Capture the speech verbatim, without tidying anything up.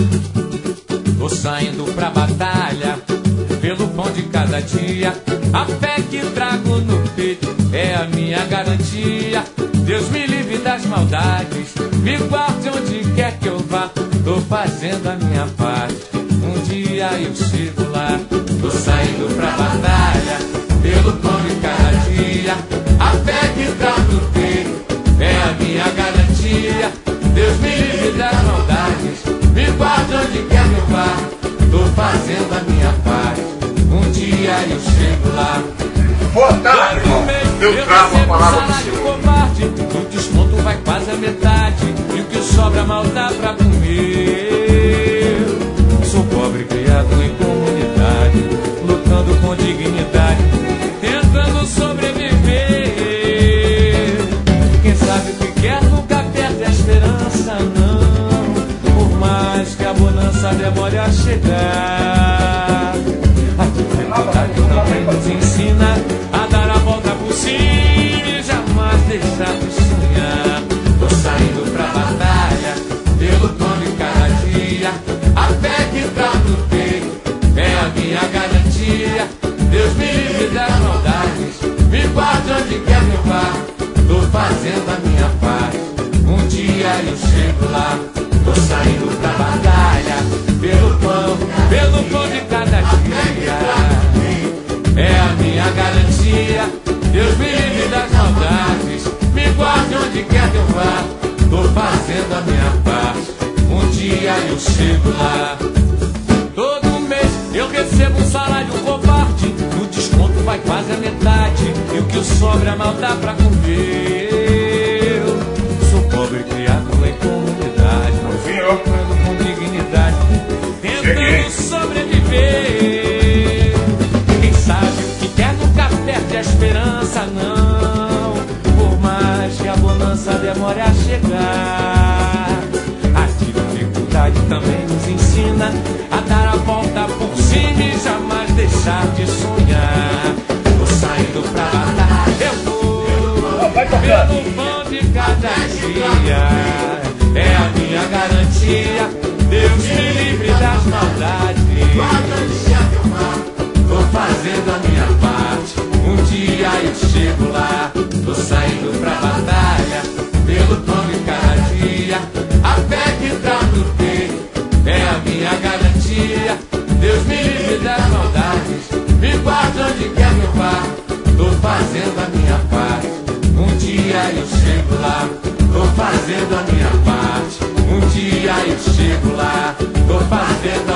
Tô saindo pra batalha pelo pão de cada dia. A fé que trago no peito é a minha garantia. Deus me livre das maldades, me guarde onde quer que eu vá. Tô fazendo a minha parte, um dia eu chego lá. Tô saindo pra batalha pelo pão de cada dia. A fé que trago no peito é a minha garantia. Deus me livre das maldades, me guarde onde quer que eu vá. Tô fazendo a minha parte, um dia eu chego lá. Boa tarde, irmão. Eu trago a palavra do Senhor. Covarde, o desconto vai quase a metade, e o que sobra mal dá pra comer. Sou pobre criado em comunidade, lutando com dignidade, tentando sobreviver. Quem sabe o que quer nunca perde a esperança, não, por mais que a bonança demore a chegar. A dificuldade também nos ensina a dar a volta por cima e jamais deixar de sonhar. Tô saindo pra batalha pelo pão de cada dia. A fé que tá no peito é a minha garantia. Deus me livre das maldades, me guarde onde quer que eu vá. Tô fazendo a minha parte, um dia eu chego lá. Tô saindo pra batalha pelo pão, pelo pão de cada dia. É a minha garantia. Deus me livre das maldades, me guarde onde quer que eu vá. Tô fazendo a minha parte, um dia eu chego lá. Todo mês eu recebo um salário covarde, o desconto vai quase a metade, e o que sobra mal dá pra comer. Eu sou pobre criado em comunidade, não vivendo com dignidade, tentando sobreviver. Quem sabe o que quer nunca perde a esperança, não, por mais que a bonança demore a chegar. A dificuldade também nos ensina a dar a volta por cima e jamais deixar de sonhar. Tô saindo pra batalha, eu vou pelo pão de cada dia. É a minha garantia. Deus me livre das maldades, tô fazendo a minha parte, um dia eu chego lá. Tô saindo pra batalha pelo pão de cada dia. A fé que tá no peito é a minha garantia. Deus me livre das maldades, me guarde onde quer que eu vá. Tô fazendo a minha parte, um dia eu chego lá. Tô fazendo a minha parte, um dia eu chego lá. Tô fazendo a